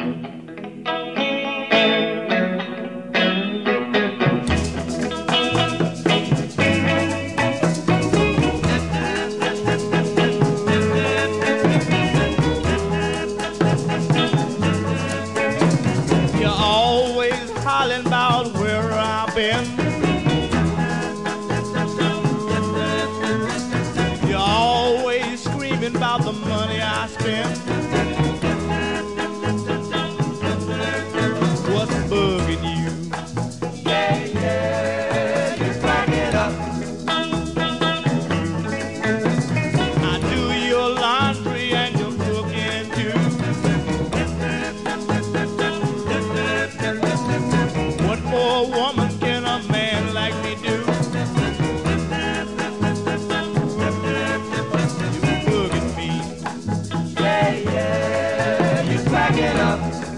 You're always hollering about where I've been. You're always screaming about the money I spend. What's bugging you? Yeah, yeah, you're cracking up. I do your laundry and your cooking too. What for a woman can a man like me do? You're bugging me. Yeah, yeah, you're cracking up.